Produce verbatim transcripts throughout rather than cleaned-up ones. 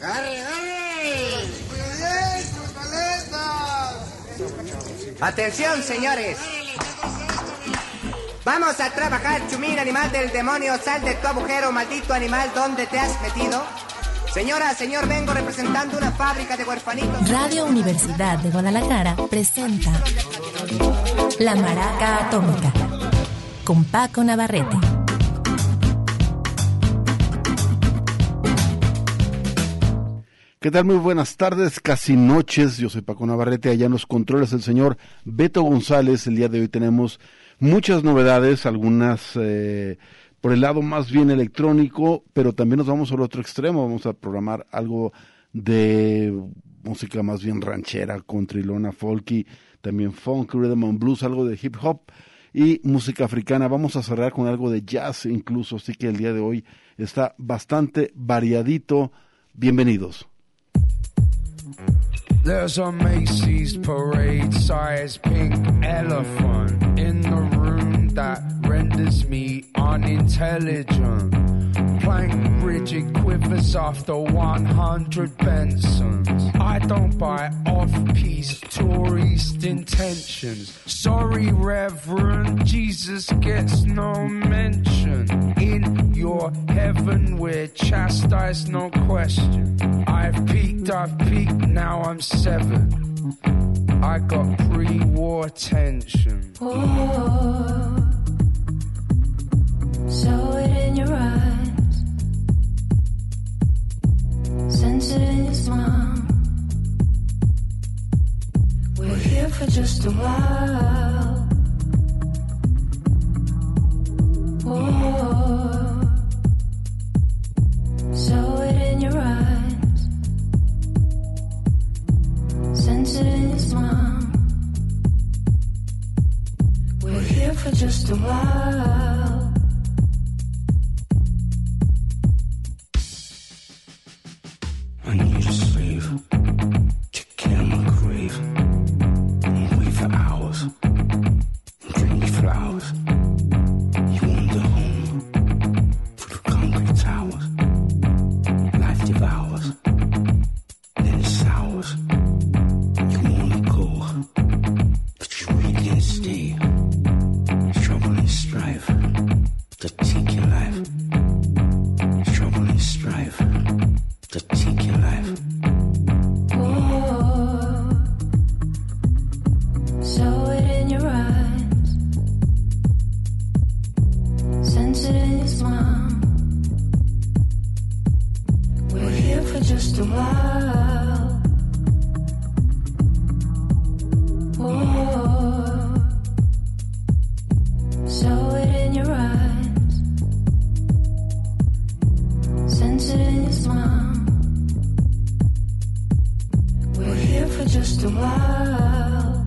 ¡Arre, arre! Atención, señores. Vamos a trabajar, Chumín, animal del demonio. Sal de tu agujero, maldito animal, ¿dónde te has metido? Señora, señor, vengo representando una fábrica de huerfanitos. Radio Universidad de Guadalajara presenta La Maraca Atómica con Paco Navarrete. ¿Qué tal? Muy buenas tardes, casi noches. Yo soy Paco Navarrete, allá en los controles el señor Beto González. El día de hoy tenemos muchas novedades, algunas eh, por el lado más bien electrónico, pero también nos vamos al otro extremo. Vamos a programar algo de música más bien ranchera, contrilona, folky, también funk, rhythm and blues, algo de hip hop y música africana. Vamos a cerrar con algo de jazz incluso, así que el día de hoy está bastante variadito. Bienvenidos. There's a Macy's parade size pink elephant in the room that renders me unintelligent. Plank rigid quivers after one hundred Bensons. I don't buy off-piece tourist intentions. Sorry, Reverend, Jesus gets no mention. In your heaven we're chastised, no question. I've peaked, I've peaked, now I'm seven. I got pre-war tension. Oh, show it in your eyes. Sense it in your smile. We're here for just a while. Oh, show it in your eyes. Sense it in your smile. We're here for just a while. I need a slave to kill my grave and wait for hours and drink flowers. You wander home through the concrete towers. Life devours, then it sours. You wanna go, but you really can't stay. Trouble and strife to take your life. Trouble and strife to take your life. Oh, show it in your eyes. Sense it in your smile. We're here for just a while. Oh, show it in your eyes. Sense it in your smile. We're here for just a while.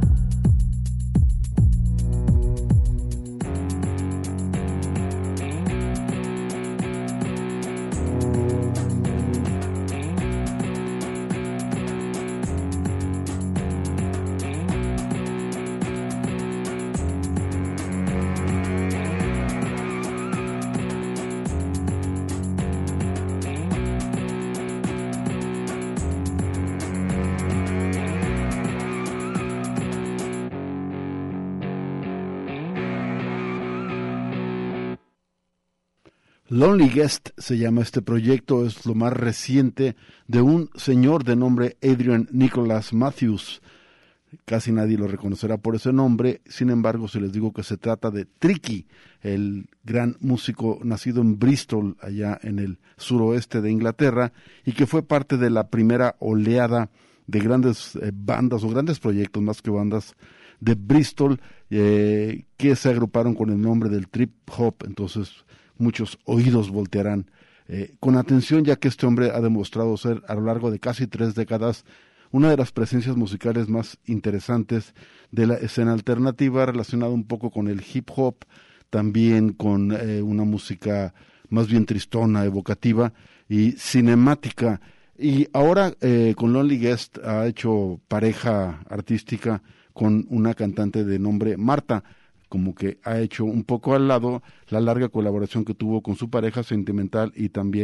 Lonely Guest se llama este proyecto, es lo más reciente de un señor de nombre Adrian Nicholas Matthews. Casi nadie lo reconocerá por ese nombre, sin embargo, si les digo que se trata de Tricky, el gran músico nacido en Bristol, allá en el suroeste de Inglaterra, y que fue parte de la primera oleada de grandes eh, bandas o grandes proyectos, más que bandas, de Bristol, eh, que se agruparon con el nombre del trip hop. Entonces muchos oídos voltearán eh, con atención, ya que este hombre ha demostrado ser a lo largo de casi tres décadas una de las presencias musicales más interesantes de la escena alternativa, relacionada un poco con el hip hop, también con eh, una música más bien tristona, evocativa y cinemática. Y ahora eh, con Lonely Guest ha hecho pareja artística con una cantante de nombre Marta, como que ha hecho un poco al lado la larga colaboración que tuvo con su pareja sentimental y también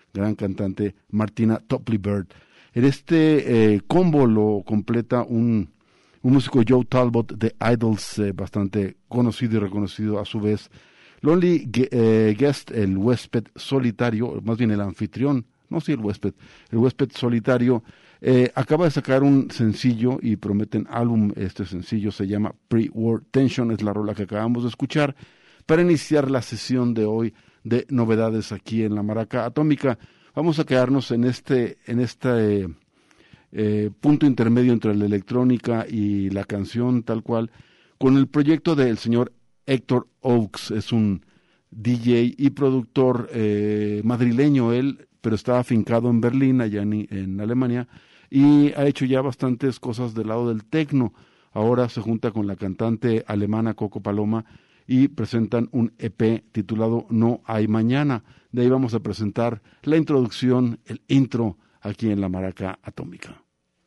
gran cantante Martina Topley Bird. En este eh, combo lo completa un, un músico, Joe Talbot, de Idols, eh, bastante conocido y reconocido a su vez. Lonely eh, Guest, el huésped solitario, más bien el anfitrión, no sí el huésped, el huésped solitario, eh, acaba de sacar un sencillo y prometen álbum. Este sencillo se llama Pre-War Tension, es la rola que acabamos de escuchar para iniciar la sesión de hoy de novedades aquí en la Maraca Atómica. Vamos a quedarnos en este, en este eh, eh, punto intermedio entre la electrónica y la canción tal cual, con el proyecto del señor Héctor Oaks. Es un D J y productor eh, madrileño él, pero está afincado en Berlín, allá en, en Alemania, y ha hecho ya bastantes cosas del lado del techno. Ahora se junta con la cantante alemana Coco Paloma y presentan un E P titulado No Hay Mañana. De ahí vamos a presentar la introducción, el intro, aquí en la Maraca Atómica.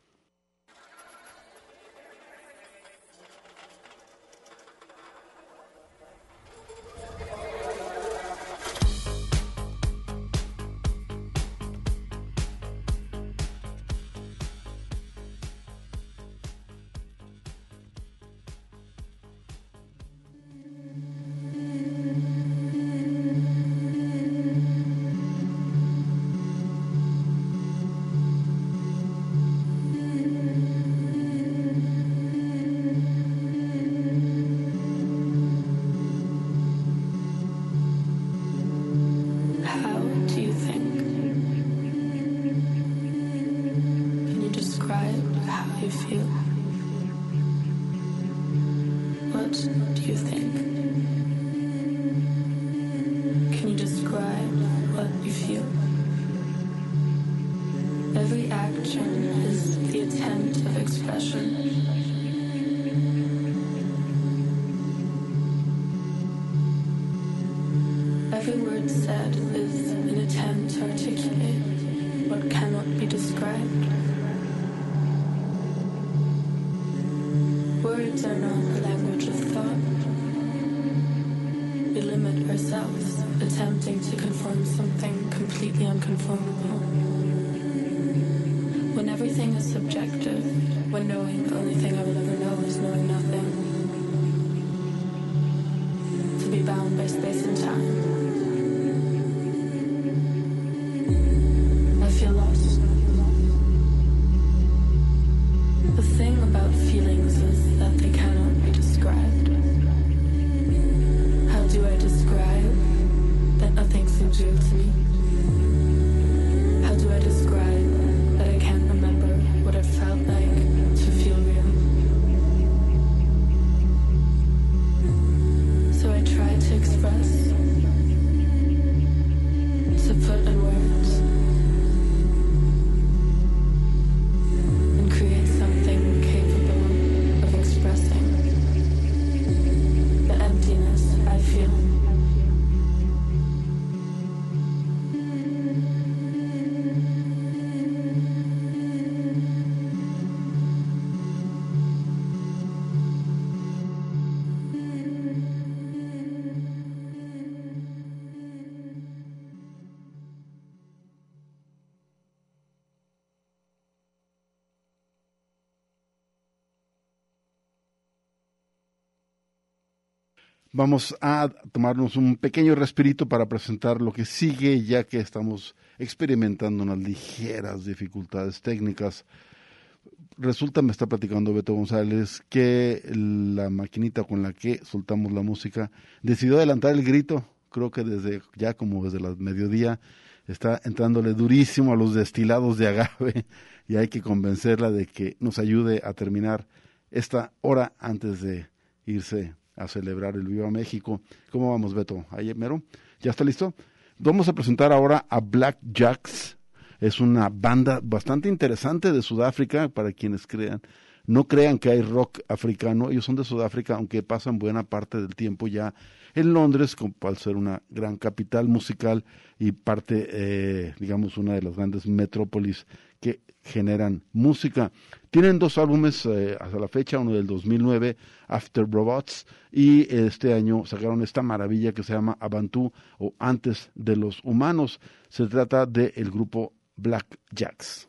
Vamos a tomarnos un pequeño respirito para presentar lo que sigue, ya que estamos experimentando unas ligeras dificultades técnicas. Resulta, me está platicando Beto González, que la maquinita con la que soltamos la música decidió adelantar el grito. Creo que desde ya como desde el mediodía está entrándole durísimo a los destilados de agave y hay que convencerla de que nos ayude a terminar esta hora antes de irse a celebrar el Viva México. ¿Cómo vamos, Beto? ¿Ahí mero? ¿Ya está listo? Vamos a presentar ahora a Black Jacks. Es una banda bastante interesante de Sudáfrica, para quienes crean, No crean que hay rock africano, ellos son de Sudáfrica, aunque pasan buena parte del tiempo ya en Londres, como al ser una gran capital musical y parte, eh, digamos, una de las grandes metrópolis que generan música. Tienen dos álbumes eh, hasta la fecha, uno del dos mil nueve, After Robots, y este año sacaron esta maravilla que se llama Abantu, o Antes de los Humanos. Se trata del grupo Black Jacks.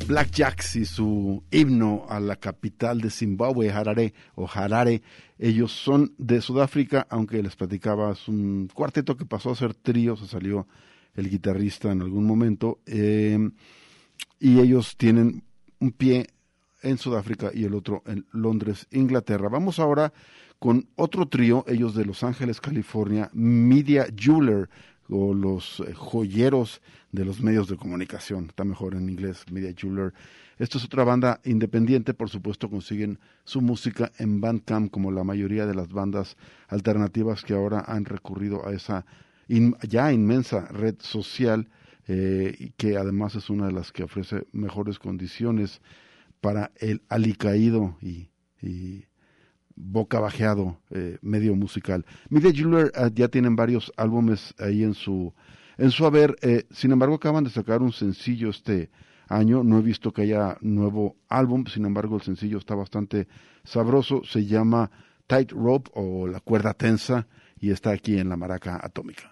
Black Jacks y su himno a la capital de Zimbabue, Harare o Harare. Ellos son de Sudáfrica, aunque les platicaba, es un cuarteto que pasó a ser trío, se salió el guitarrista en algún momento, eh, y ellos tienen un pie en Sudáfrica y el otro en Londres, Inglaterra. Vamos ahora con otro trío, ellos de Los Ángeles, California, Media Jeweler, o los eh, joyeros de los medios de comunicación, está mejor en inglés, Media Jeweler. Esto es otra banda independiente, por supuesto consiguen su música en Bandcamp, como la mayoría de las bandas alternativas que ahora han recurrido a esa in, ya inmensa red social, eh, y que además es una de las que ofrece mejores condiciones para el alicaído y, y boca bajeado eh, medio musical. Media Jeweler uh, ya tienen varios álbumes ahí en su en su haber, eh, sin embargo acaban de sacar un sencillo este año, no he visto que haya nuevo álbum, sin embargo el sencillo está bastante sabroso, se llama Tight Rope o La Cuerda Tensa y está aquí en La Maraca Atómica.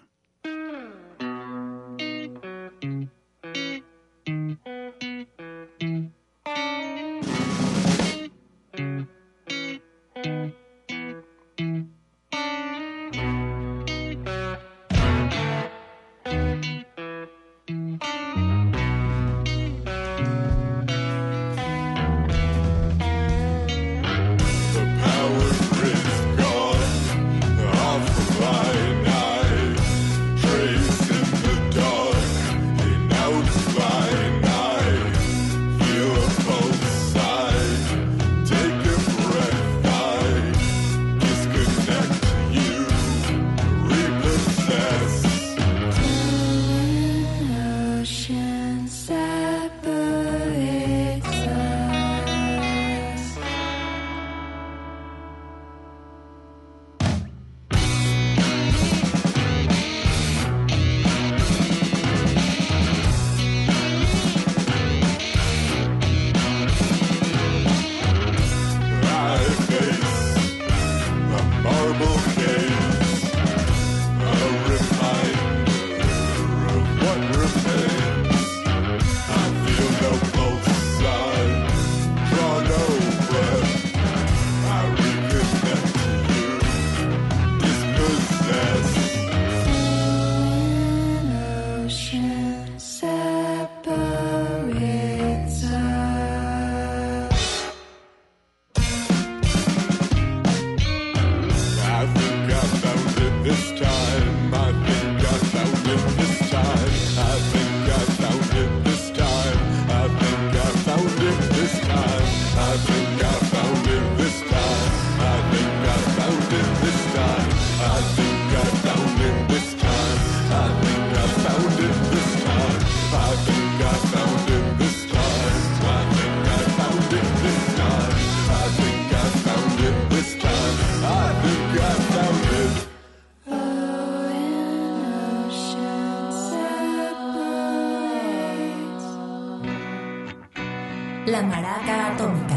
La Maraca Atómica.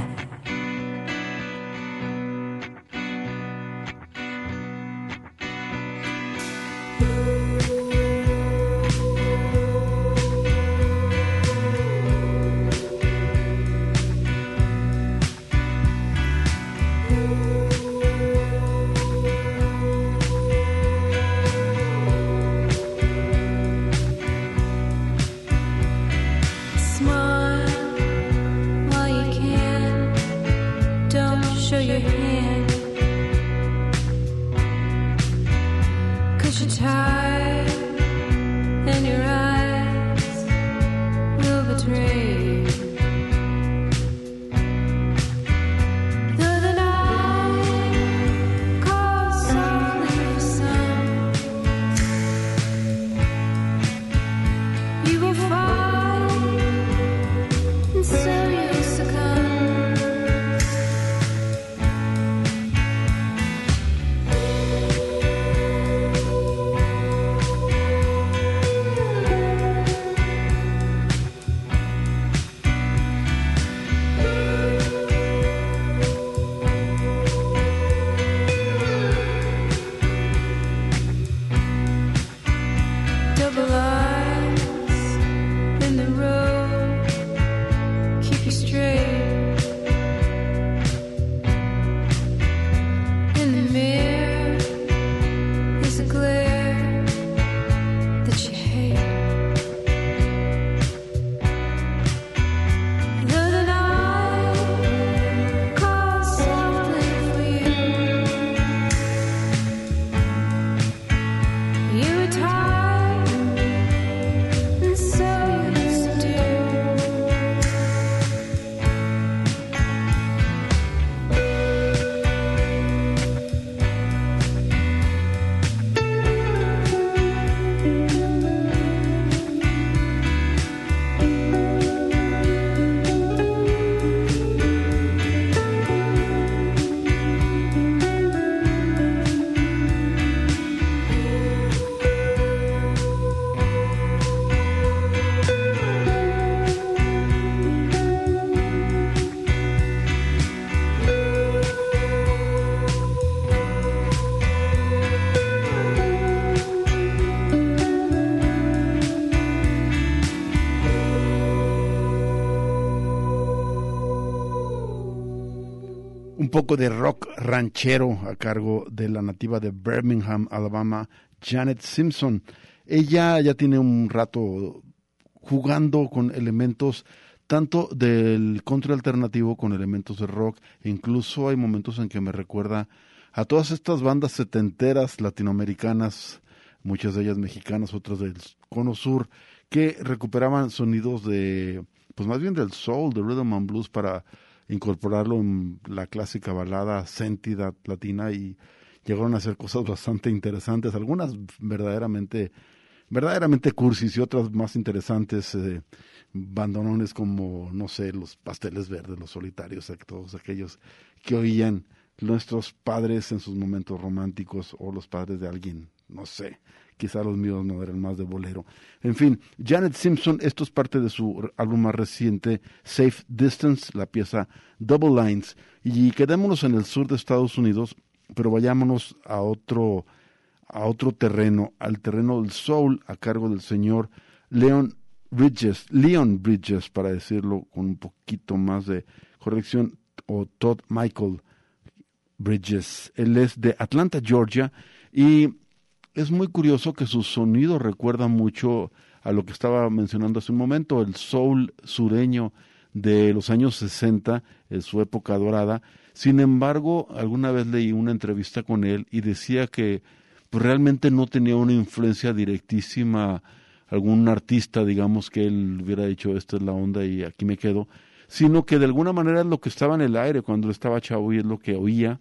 Un poco de rock ranchero a cargo de la nativa de Birmingham, Alabama, Janet Simpson. Ella ya tiene un rato jugando con elementos tanto del country alternativo con elementos de rock, e incluso hay momentos en que me recuerda a todas estas bandas setenteras latinoamericanas, muchas de ellas mexicanas, otras del Cono Sur, que recuperaban sonidos de, pues más bien del soul, del rhythm and blues, para incorporarlo en la clásica balada sentida latina, y llegaron a hacer cosas bastante interesantes, algunas verdaderamente verdaderamente cursis y otras más interesantes, eh, bandonones como, no sé, los Pasteles Verdes, los Solitarios, todos aquellos que oían nuestros padres en sus momentos románticos, o los padres de alguien, no sé, quizá los míos no eran más de bolero. En fin, Janet Simpson, esto es parte de su álbum más reciente, Safe Distance, la pieza Double Lines, y quedémonos en el sur de Estados Unidos, pero vayámonos a otro, a otro terreno, al terreno del soul, a cargo del señor Leon Bridges, Leon Bridges, para decirlo con un poquito más de corrección, o Todd Michael Bridges. Él es de Atlanta, Georgia, y es muy curioso que su sonido recuerda mucho a lo que estaba mencionando hace un momento, el soul sureño de los años sesenta, en su época dorada. Sin embargo, alguna vez leí una entrevista con él y decía que pues, realmente no tenía una influencia directísima, algún artista, digamos, que él hubiera dicho, esta es la onda y aquí me quedo, sino que de alguna manera es lo que estaba en el aire cuando él estaba chavo y es lo que oía.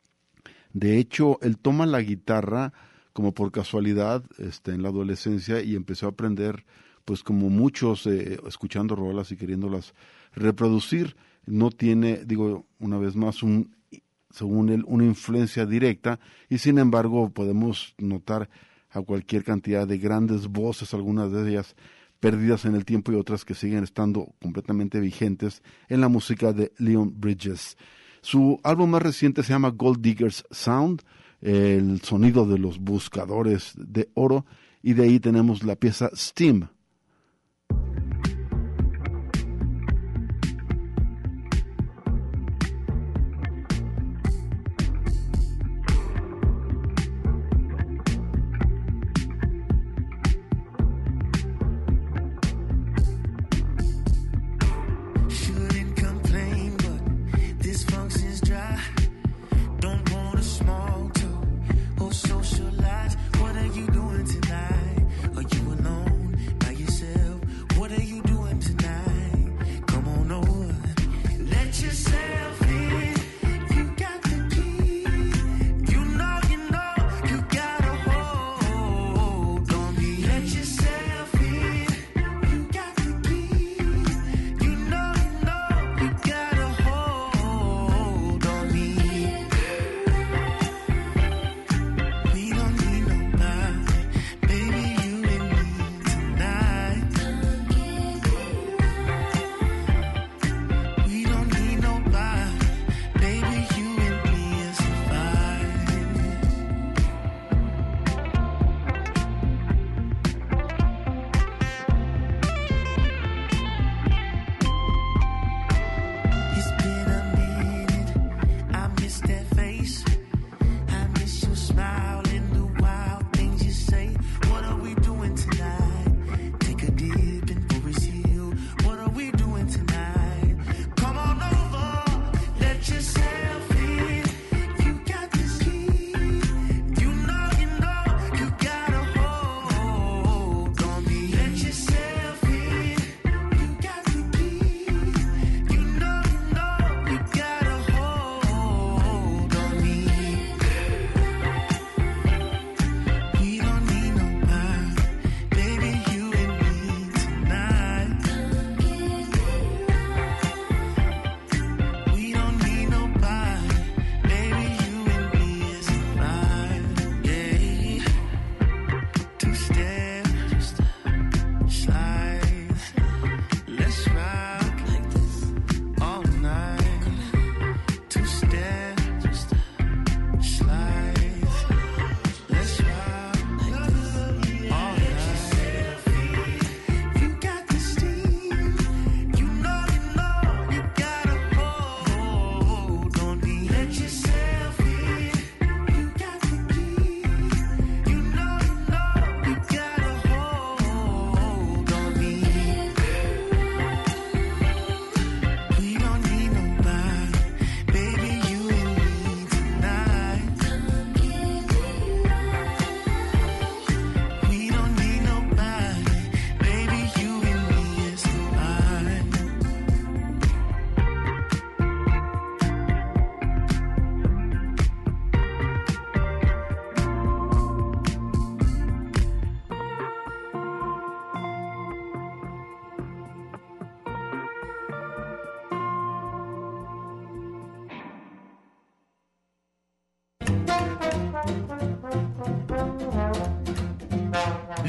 De hecho, él toma la guitarra como por casualidad este, en la adolescencia, y empezó a aprender, pues como muchos, eh, escuchando rolas y queriéndolas reproducir. No tiene, digo una vez más, un, según él, una influencia directa, y sin embargo podemos notar a cualquier cantidad de grandes voces, algunas de ellas perdidas en el tiempo y otras que siguen estando completamente vigentes en la música de Leon Bridges. Su álbum más reciente se llama Gold Diggers Sound, el sonido de los buscadores de oro, y de ahí tenemos la pieza Steam. Socialize. What are you doing tonight? Are you alone? Are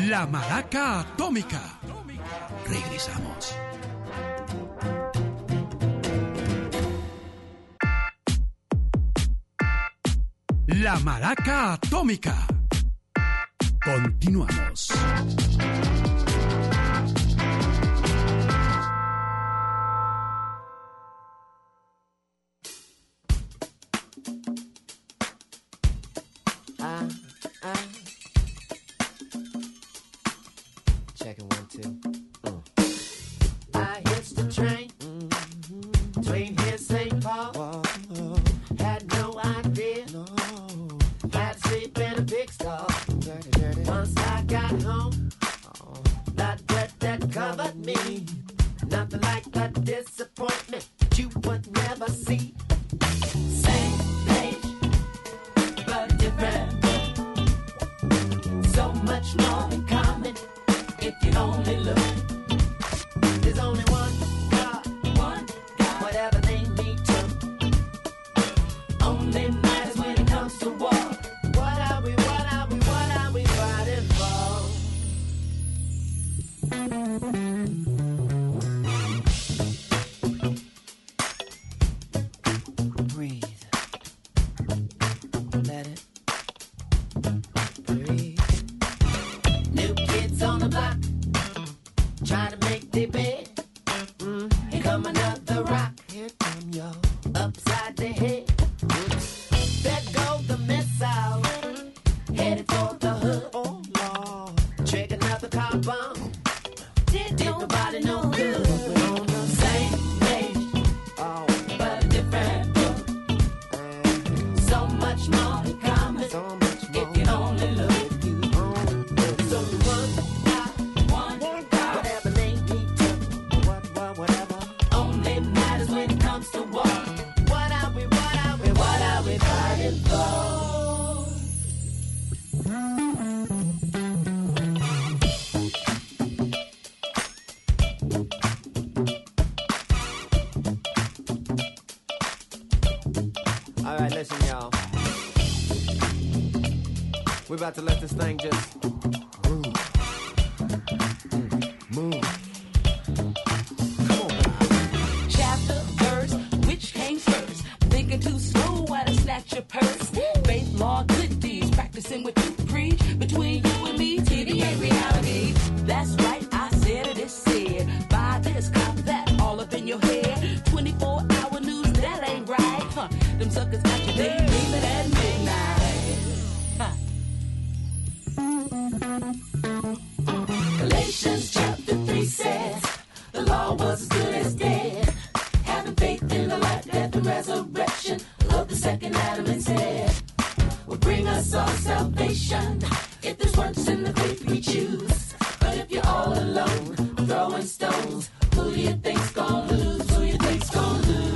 La Maraca Atómica. Regresamos. La Maraca Atómica. Continuamos. I, I, checking one, two. Uh. I hitched the train mm-hmm. between here and Saint Paul. Whoa. Had no idea. No. Had to sleep in a big stall. Dirty, dirty. Once I got home, oh. that dirt that covered me. Nothing like a disappointment that you would never see. Same page, but different. So much more in common if you only look. There's only one God, one God, whatever they need to. Only matters when it comes to war. What are we, what are we, what are we fighting for? Breathe. Let it breathe. New kids on the block, trying to make their bed. Mm. Here come another rock. Here come y'all. Upside the head. There goes the missile. Headed for the hood. Oh, Lord. Trigger another car bomb. Did nobody know good. On the same page. Oh, but a different book. So much more in common. So much more. If you only look. So one God, one God, whatever they need to. What, what, whatever. Only matters when it comes to war. What are we, what are we, what are we fighting for? All right, listen, y'all. We're about to let this thing just move. Mm, move. Come on, baby. Chapter, verse, which came first? Thinking too slow while I snatch your purse. Faith, law, good deeds, practicing what you preach. Between you and me, T V ain't reality. That's right, I said it, it's said. Buy this, cop that, all up in your head. twenty-four hour news, that ain't right. Huh. Them suckers got you daydreaming at midnight. Huh. Galatians chapter three says, the law was as good as dead. Having faith in the life, death, and resurrection of the second Adam instead will bring us all salvation. If there's works in the faith we choose, but if you're all alone, throwing stones, who do you think's gonna lose? Who you think's gonna lose?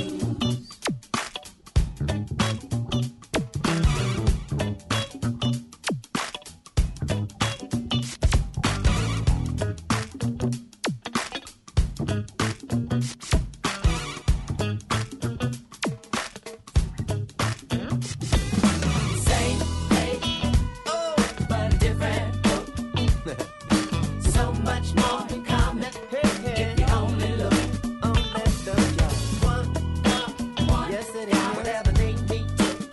Same page, oh, but a different book. So much more in common if you only look. Only look. One God, one yes, it is. God, whatever they need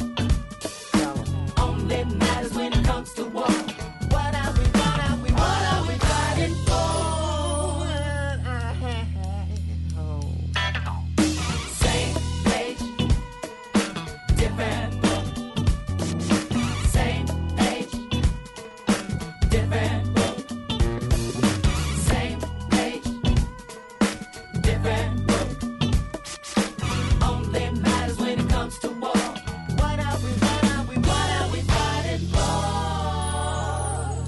to. Only matters when it comes to war. What are we, what are we, what are we fighting for? Same page, different book. Same page, different book. Same page, different book. Only matters when it comes to war. What are we, what are we, what are we fighting for?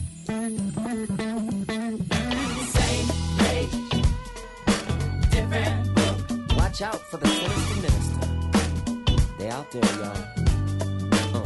Same page, different book. Watch out for the sinister minister. They out there, y'all. Uh.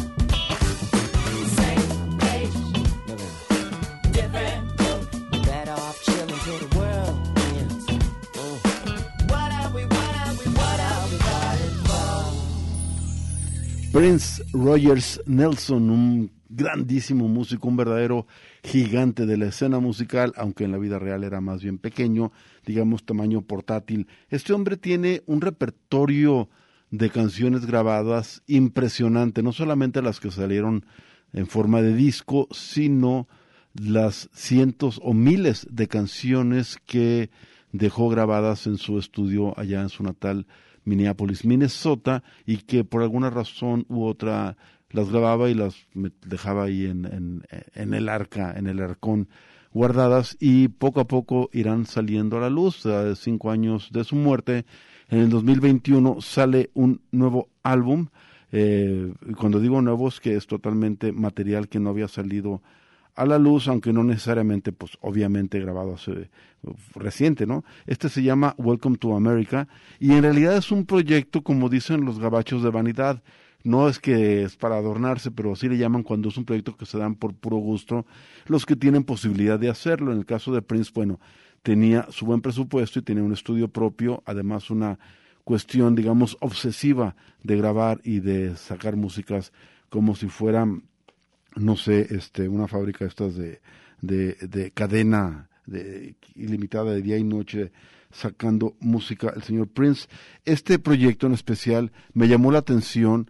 Same page, No, no. different book. Better off chilling till the world ends. Uh. What are we, what are we, what are we fighting for? Prince Rogers Nelson, un grandísimo músico, un verdadero gigante de la escena musical, aunque en la vida real era más bien pequeño, digamos tamaño portátil. Este hombre tiene un repertorio de canciones grabadas impresionante, no solamente las que salieron en forma de disco, sino las cientos o miles de canciones que dejó grabadas en su estudio allá en su natal Minneapolis, Minnesota, y que por alguna razón u otra las grababa y las dejaba ahí en, en, en el arca, en el arcón guardadas, y poco a poco irán saliendo a la luz. A cinco años de su muerte, en el dos mil veintiuno sale un nuevo álbum. Eh, cuando digo nuevo es que es totalmente material que no había salido a la luz, aunque no necesariamente, pues obviamente grabado hace reciente, ¿no? Este se llama Welcome to America, y en realidad es un proyecto, como dicen los gabachos, de vanidad. No es que es para adornarse, pero así le llaman cuando es un proyecto que se dan por puro gusto los que tienen posibilidad de hacerlo. En el caso de Prince, bueno, tenía su buen presupuesto y tenía un estudio propio, además una cuestión, digamos, obsesiva de grabar y de sacar músicas como si fueran, no sé, este, una fábrica estas de, de, de cadena de, ilimitada de día y noche, sacando música el señor Prince. Este proyecto en especial me llamó la atención.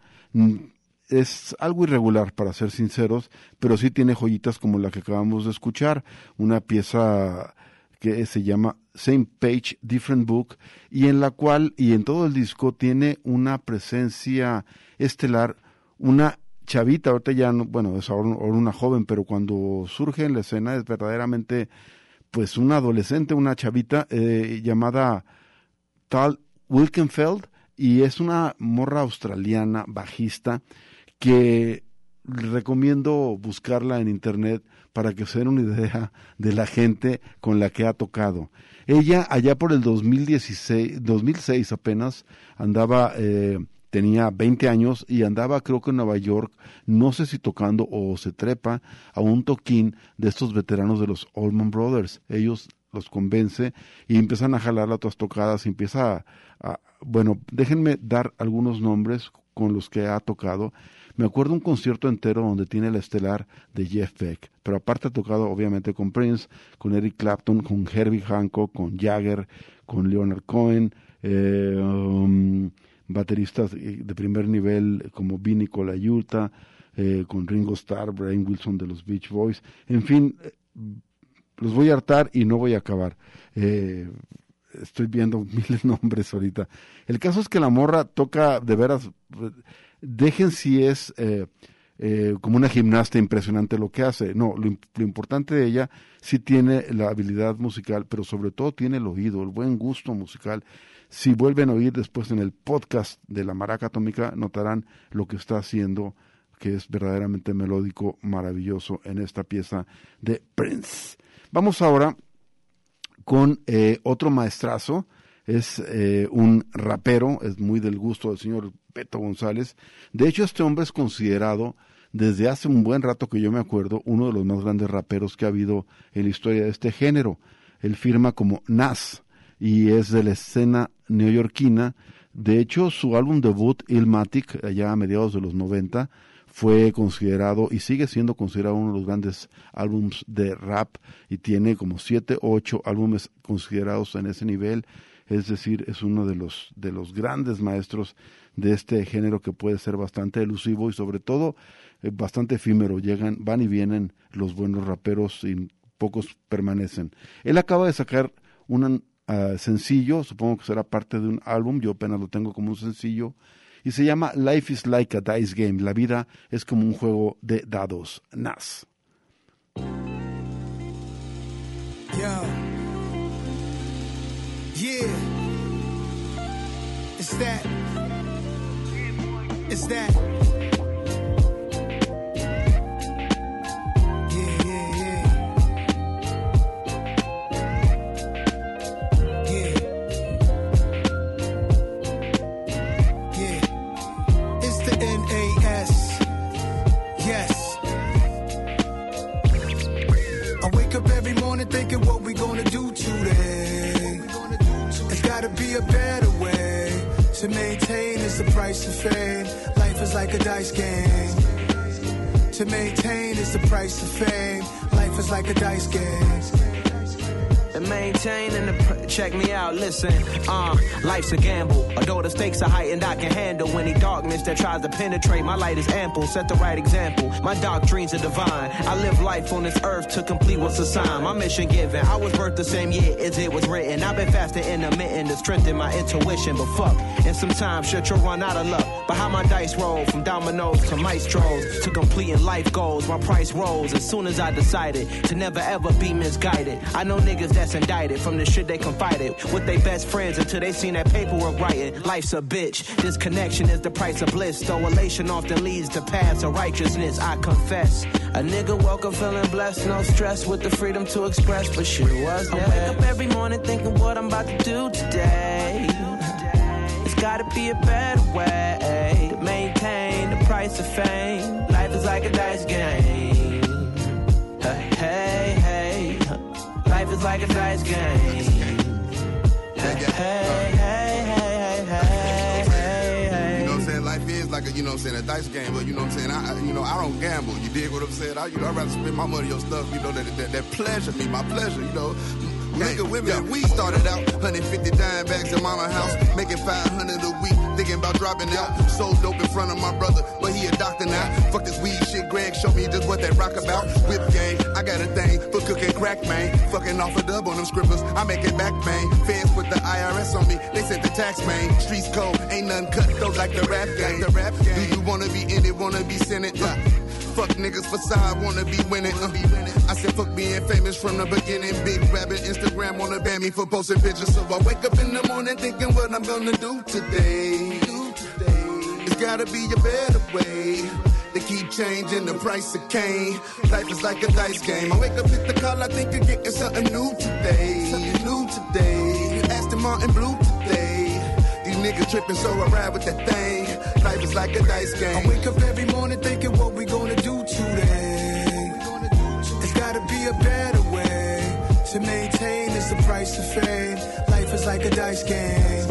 Es algo irregular, para ser sinceros, pero sí tiene joyitas como la que acabamos de escuchar, una pieza que se llama Same Page, Different Book, y en la cual, y en todo el disco, tiene una presencia estelar, una chavita, ahorita ya, no, bueno, es ahora una joven, pero cuando surge en la escena es verdaderamente, pues, una adolescente, una chavita eh, llamada Tal Wilkenfeld, y es una morra australiana bajista que recomiendo buscarla en internet para que se den una idea de la gente con la que ha tocado. Ella allá por el dos mil dieciséis, dos mil seis apenas andaba, eh, tenía veinte años y andaba creo que en Nueva York, no sé si tocando o se trepa a un toquín de estos veteranos de los Allman Brothers. Ellos los convence y empiezan a jalar las otras tocadas y empieza a, a, bueno, déjenme dar algunos nombres con los que ha tocado. Me acuerdo un concierto entero donde tiene la estelar de Jeff Beck, pero aparte ha tocado obviamente con Prince, con Eric Clapton, con Herbie Hancock, con Jagger, con Leonard Cohen, eh, um, bateristas de primer nivel como Vinnie Colaiuta, eh, con Ringo Starr, Brian Wilson de los Beach Boys, en fin, los voy a hartar y no voy a acabar. Eh, estoy viendo miles de nombres ahorita. El caso es que la morra toca de veras, dejen si es eh, eh, como una gimnasta impresionante lo que hace. No, lo, lo importante de ella sí tiene la habilidad musical, pero sobre todo tiene el oído, el buen gusto musical. Si vuelven a oír después en el podcast de La Maraca Atómica, notarán lo que está haciendo, que es verdaderamente melódico, maravilloso en esta pieza de Prince. Vamos ahora con eh, otro maestrazo, es eh, un rapero, es muy del gusto del señor Beto González. De hecho, este hombre es considerado, desde hace un buen rato que yo me acuerdo, uno de los más grandes raperos que ha habido en la historia de este género. Él firma como Nas y es de la escena neoyorquina. De hecho, su álbum debut, Illmatic, allá a mediados de los noventa, fue considerado y sigue siendo considerado uno de los grandes álbums de rap y tiene como siete o ocho álbumes considerados en ese nivel. Es decir, es uno de los de los grandes maestros de este género que puede ser bastante elusivo y sobre todo eh, bastante efímero. Llegan, van y vienen los buenos raperos y pocos permanecen. Él acaba de sacar un uh, sencillo, supongo que será parte de un álbum, yo apenas lo tengo como un sencillo, y se llama Life is like a dice game. La vida es como un juego de dados. Nas. Yo. Yeah. It's that. It's that. Yeah, yeah, yeah. Yeah. Yeah. It's the N A S. Yes. I wake up every morning thinking what we gonna do today. It's gotta be a better way to maintain. Is the price of fame. Life is like a dice game. To maintain is the price of fame. Life is like a dice game. And maintaining the pr- check me out, listen, uh, life's a gamble. Although the stakes are heightened, I can handle any darkness that tries to penetrate. My light is ample, set the right example. My doctrines are divine. I live life on this earth to complete what's assigned. My mission given, I was birthed the same year as it was written. I've been fasting intermittent to strengthen my intuition, but fuck, and sometimes shit you'll run out of luck. But how my dice roll, from dominoes to maestros, to completing life goals, my price rose as soon as I decided to never ever be misguided. I know niggas that's indicted from the shit they confided with their best friends until they seen that paperwork writing. Life's a bitch. Disconnection is the price of bliss. Though elation often leads to paths of righteousness, I confess. A nigga woke up feeling blessed, no stress, with the freedom to express, but shit was there. I wake up every morning thinking what I'm about to do today. It's gotta be a better way to maintain the price of fame. Life is like a dice game. Hey, hey, hey. Life is like a dice game. Hey, hey, hey, hey, hey, hey. You know what I'm saying? Life is like a, you know what I'm saying, a dice game, but you know what I'm saying? I, I you know, I don't gamble. You dig what I'm saying? I, you know, I'd rather spend my money on stuff, you know, that, that, that pleasure me, my pleasure, you know. Nigga, women, yeah. We started out one hundred fifty dime bags in mama house, making five hundred a week, thinking about dropping out. Sold dope in front of my brother, but he a doctor now. Fuck this weed shit, Greg showed me just what that rock about. Whip gang, I got a thing for cooking crack, man. Fucking off a dub on them scribblers, I make it back, man. Feds with the I R S on me, they sent the tax, man. Streets cold, ain't nothing cut, those like the rap game. The rap game. Do you wanna be in it, wanna be Senate? Uh, fuck niggas facade, wanna be winning. Uh, I said fuck being famous from the beginning. Big rabbit, Instagram wanna ban me for posting pictures. So I wake up in the morning thinking what I'm gonna do today. Do today. It's gotta be a better way. They keep changing the price of cane. Life is like a dice game. I wake up, hit the call, I think of getting something new today. Something new today. Aston Martin blue today. These niggas tripping, so I ride with that thing. Life is like a dice game. I wake up every morning thinking what we gonna do today. It's gotta be a better way. To maintain is the price of fame. Life is like a dice game.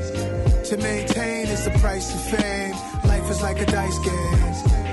To maintain is the price of fame. Life is like a dice game.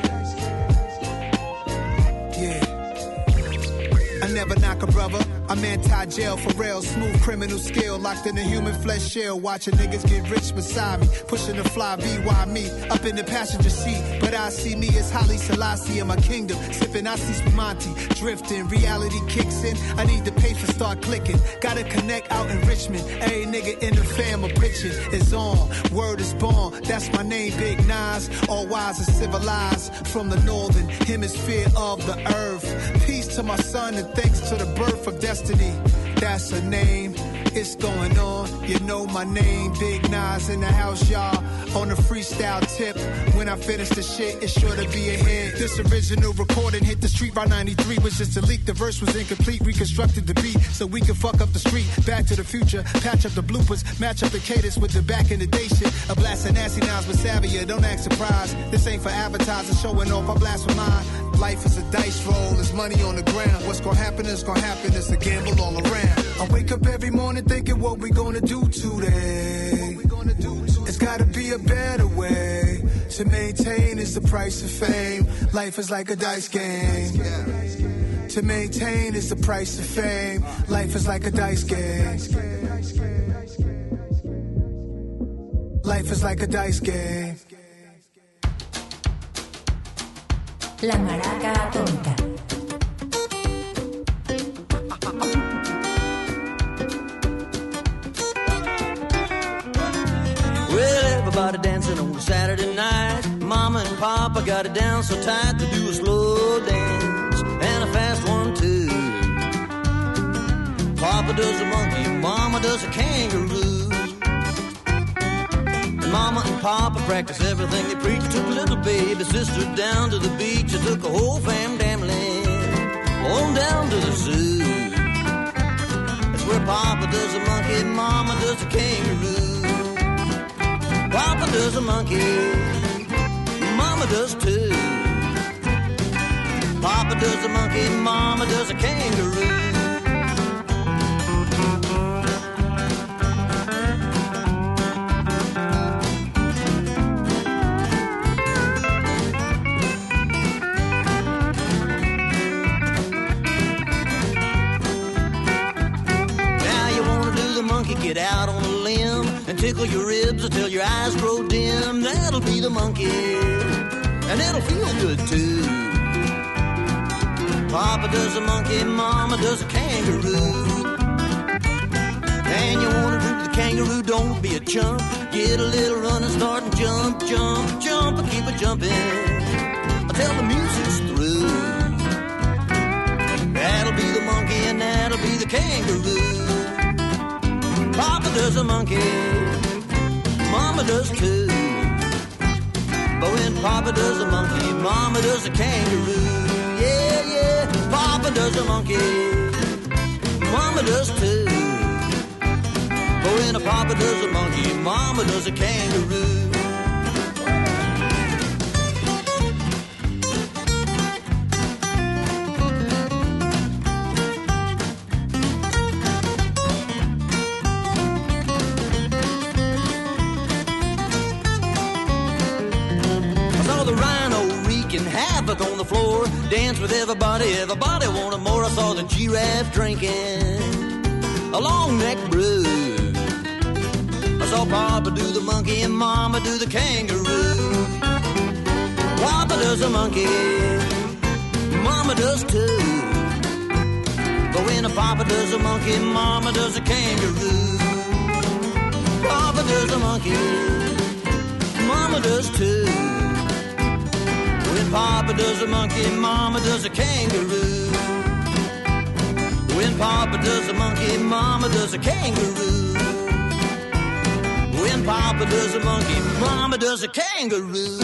Yeah. I never knock a brother. I'm anti-jail for real, smooth criminal skill, locked in a human flesh shell, watching niggas get rich beside me, pushing the fly B Y me, up in the passenger seat, but I see me as Haile Selassie in my kingdom, sipping Asti Spumante, drifting, reality kicks in, I need to pay for start clicking, gotta connect out in Richmond, every nigga in the fam a pitching is on, word is born, that's my name, Big Nas, all wise and civilized, from the northern hemisphere of the earth, peace to my son and thanks to the birth of destiny. That's a name, it's going on. You know my name, Big Nas in the house, y'all. On a freestyle tip, when I finish the shit, it's sure to be a hit. This original recording hit the street by ninety-three, was just a leak. The verse was incomplete, reconstructed the beat so we could fuck up the street. Back to the future, patch up the bloopers, match up the cadence with the back in the day shit. A blast of nasty nouns with Savia, don't act surprised. This ain't for advertising, showing off, I blast for mine. Life is a dice roll, there's money on the ground. What's gonna happen is gonna happen, it's a gamble all around. I wake up every morning thinking what we gonna do today. It's gotta be a better way. To maintain is the price of fame. Life is like a dice game. To maintain is the price of fame. Life is like a dice game. Life is like a dice game. La Maraca Atómica. Well, everybody dancing on Saturday night. Mama and Papa got it down so tight to do a slow dance and a fast one too. Papa does a monkey, Mama does a kangaroo. Mama and Papa practice everything they preach. Took a little baby sister down to the beach. I took a whole fam damn on down to the zoo. That's where Papa does a monkey, Mama does a kangaroo. Papa does a monkey, Mama does too. Papa does a monkey, Mama does a kangaroo. M and tickle your ribs until your eyes grow dim. That'll be the monkey, and it'll feel good too. Papa does a monkey, Mama does a kangaroo. And you wanna drink the kangaroo, don't be a chump. Get a little run and start and jump, jump, jump, and keep it jumping until the music's through. That'll be the monkey and that'll be the kangaroo. Papa does a monkey, Mama does too. But when Papa does a monkey, Mama does a kangaroo. Yeah, yeah, Papa does a monkey, Mama does too. But when a Papa does a monkey, Mama does a kangaroo. Havoc on the floor, dance with everybody, everybody wanted more. I saw the giraffe drinking a long neck brew. I saw Papa do the monkey and Mama do the kangaroo. Papa does a monkey, Mama does too. But when a Papa does a monkey, Mama does a kangaroo. Papa does a monkey, Mama does too. When Papa does a monkey, Mama does a kangaroo. When Papa does a monkey, Mama does a kangaroo. When Papa does a monkey, Mama does a kangaroo.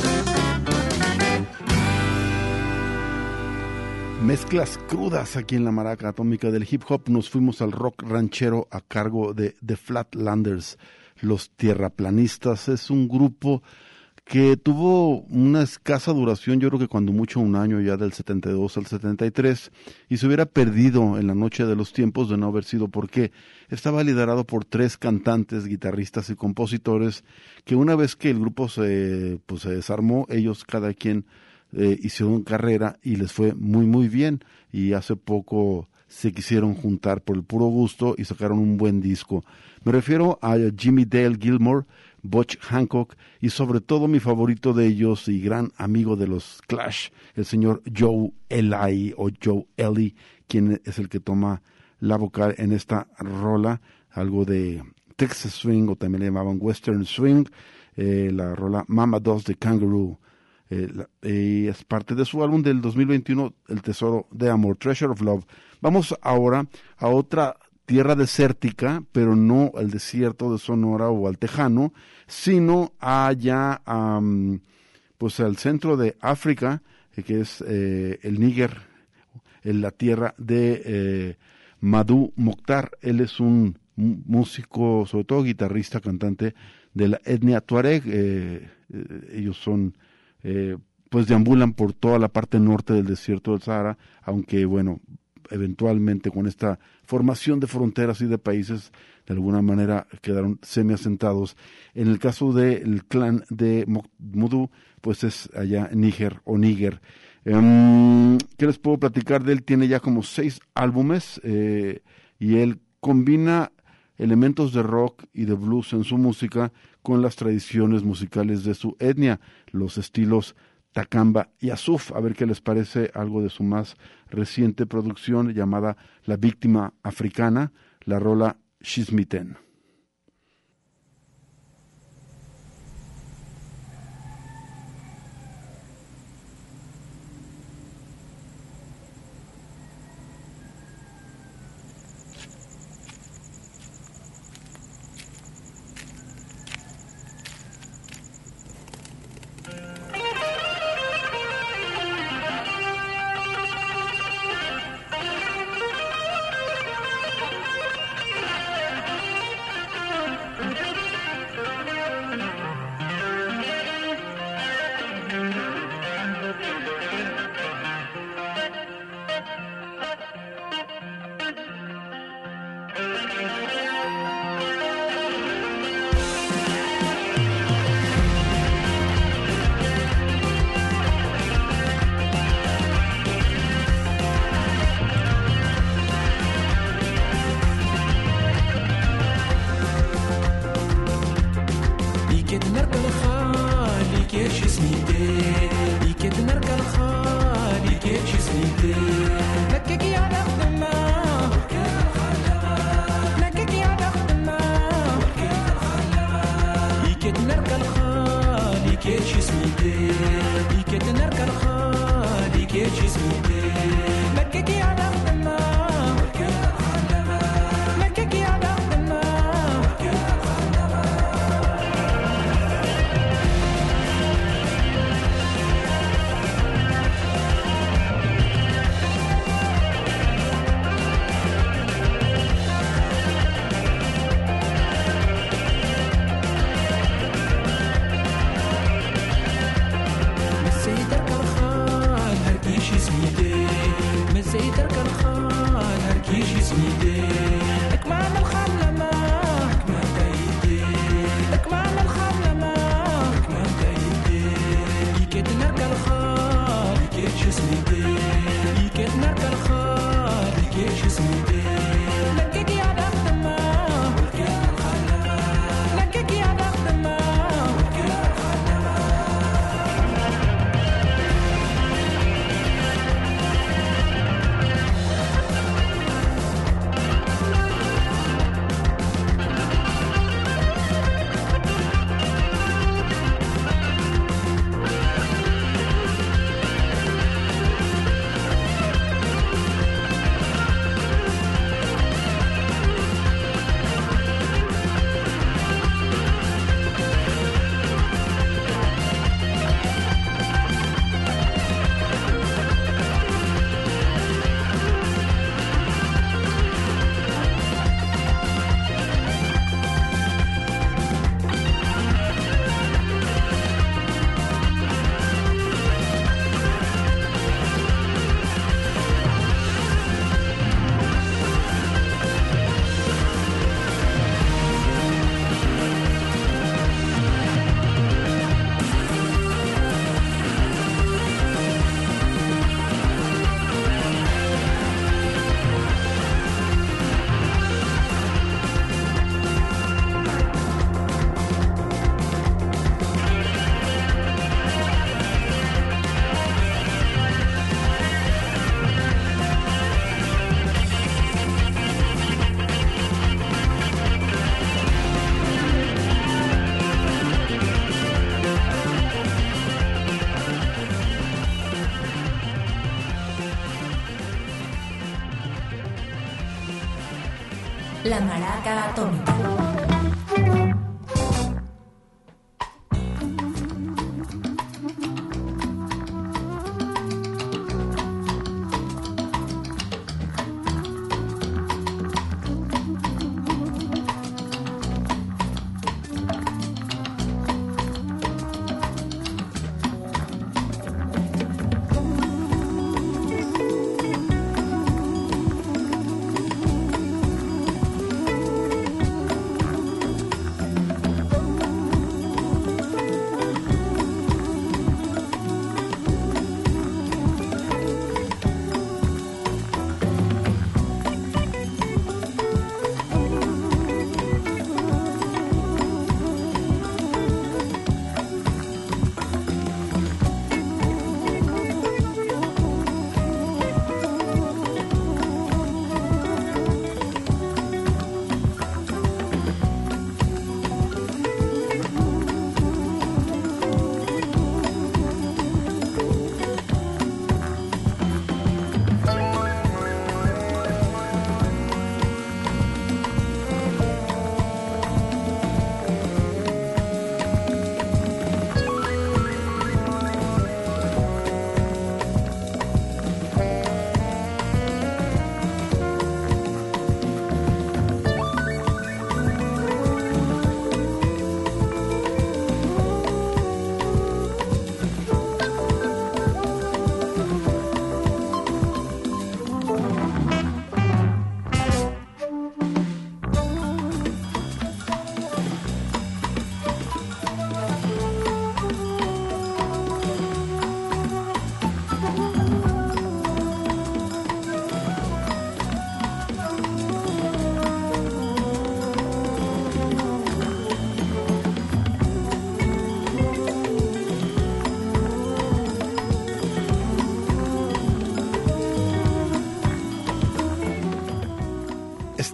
Mezclas crudas aquí en la Maraca Atómica. Del hip hop nos fuimos al rock ranchero a cargo de The Flatlanders, los tierraplanistas. Es un grupo que tuvo una escasa duración, yo creo que cuando mucho un año, ya del setenta y dos al setenta y tres, y se hubiera perdido en la noche de los tiempos de no haber sido porque estaba liderado por tres cantantes, guitarristas y compositores, que una vez que el grupo se, pues, se desarmó, ellos cada quien eh, hicieron carrera y les fue muy muy bien, y hace poco se quisieron juntar por el puro gusto y sacaron un buen disco. Me refiero a Jimmy Dale Gilmore, Butch Hancock y sobre todo mi favorito de ellos y gran amigo de los Clash, el señor Joe Ely o Joe Ely, quien es el que toma la vocal en esta rola, algo de Texas Swing o también le llamaban Western Swing, eh, la rola Mama Does the Kangaroo. Eh, la, eh, es parte de su álbum del dos mil veintiuno, El Tesoro de Amor, Treasure of Love. Vamos ahora a otra tierra desértica, pero no al desierto de Sonora o al Tejano, sino allá um, pues al centro de África, eh, que es eh, el Níger, en la tierra de eh, Madou Mokhtar. Él es un músico, sobre todo guitarrista, cantante de la etnia Tuareg. Eh, eh, ellos son, eh, pues deambulan por toda la parte norte del desierto del Sahara, aunque bueno, eventualmente con esta formación de fronteras y de países, de alguna manera quedaron semi-asentados. En el caso del clan de Modou, pues es allá en Níger o Níger. Um, ¿Qué les puedo platicar de él? Tiene ya como seis álbumes eh, y él combina elementos de rock y de blues en su música con las tradiciones musicales de su etnia, los estilos Takamba y Asuf. A ver qué les parece algo de su más reciente producción llamada La Víctima Africana, la rola Shizmiten. نركا الخالي كيش سنيدي ليكت نركا الخالي كيش سنيدي لكك يا نخدمة لكك يا نخدمة ليكت نركا الخالي كيش سنيدي ليكت نركا الخالي كيش سنيدي لكك يا نخدمة لكك يا نخدمة مسيتك الخال هركيش سميدي مسيتك الخال هركيش سميدي اكمام الخال لما اكمام كايدي اكمام الخال لما اكمام كايدي ليكت نركا الخال ليكت سميدي ليكت نركا الخال ليكت سميدي لكك يا نخدمة لكك يا نخدمة La Maraca Atómica.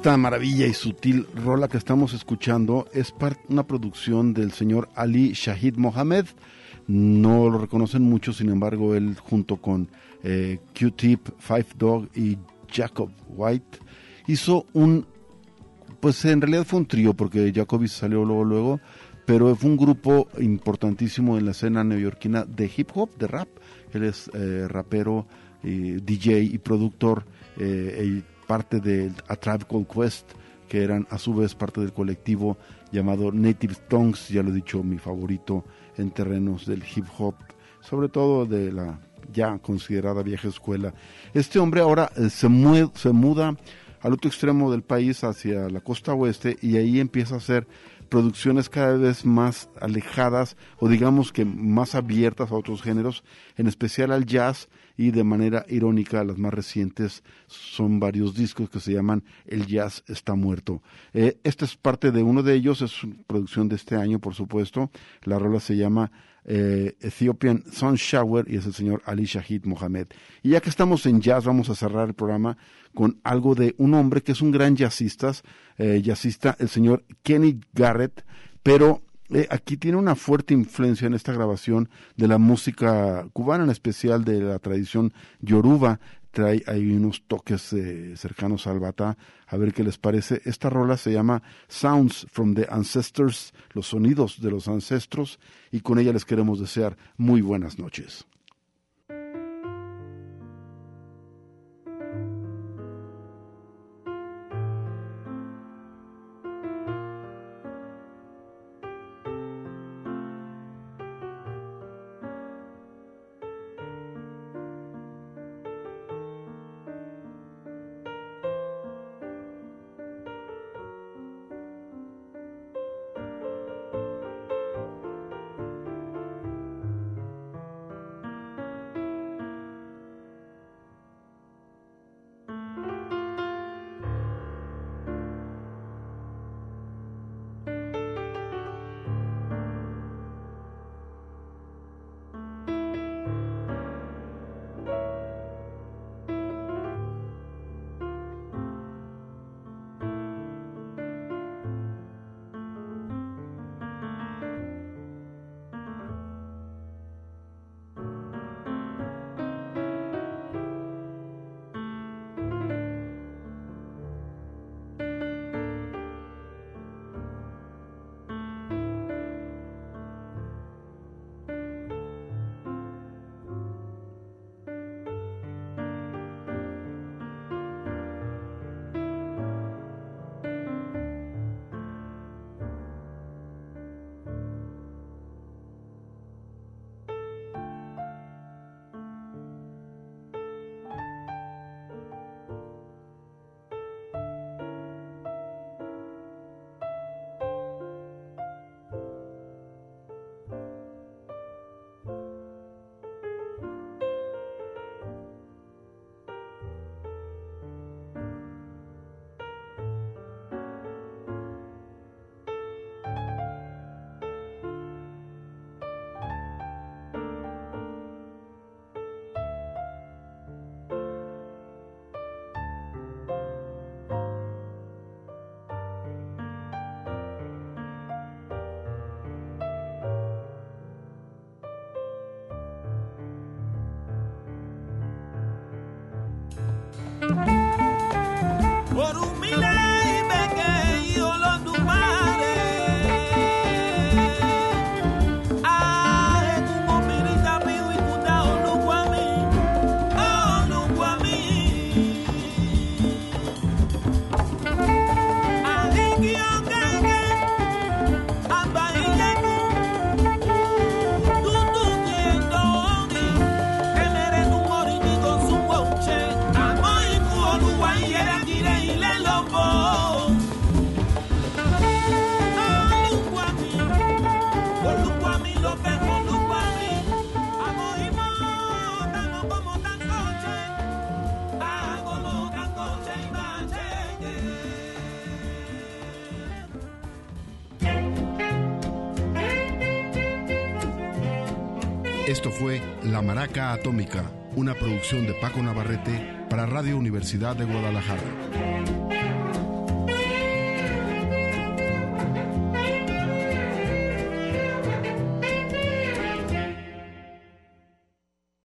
Esta maravilla y sutil rola que estamos escuchando es part- una producción del señor Ali Shaheed Mohammed. No lo reconocen mucho, sin embargo, él junto con eh, Q-Tip, Five Dog y Jacob White hizo un, pues en realidad fue un trío porque Jacoby salió luego luego, pero fue un grupo importantísimo en la escena neoyorquina de hip hop, de rap. Él es eh, rapero, eh, D J y productor, eh, y parte de A Tribe Called Quest, que eran a su vez parte del colectivo llamado Native Tongues, ya lo he dicho, mi favorito en terrenos del hip hop, sobre todo de la ya considerada vieja escuela. Este hombre ahora eh, se, mue- se muda al otro extremo del país, hacia la costa oeste, y ahí empieza a hacer producciones cada vez más alejadas, o digamos que más abiertas a otros géneros, en especial al jazz, y de manera irónica las más recientes son varios discos que se llaman El Jazz Está Muerto. Eh, esta es parte de uno de ellos, es una producción de este año, por supuesto. La rola se llama eh, Ethiopian Sun Shower y es el señor Ali Shaheed Mohammed. Y ya que estamos en jazz, vamos a cerrar el programa con algo de un hombre que es un gran jazzista, eh, jazzista, el señor Kenny Garrett, pero Eh, aquí tiene una fuerte influencia en esta grabación de la música cubana, en especial de la tradición yoruba. Trae ahí unos toques eh, cercanos al bata, a ver qué les parece. Esta rola se llama Sounds from the Ancestors, los sonidos de los ancestros, y con ella les queremos desear muy buenas noches. Esto fue La Maraca Atómica, una producción de Paco Navarrete para Radio Universidad de Guadalajara.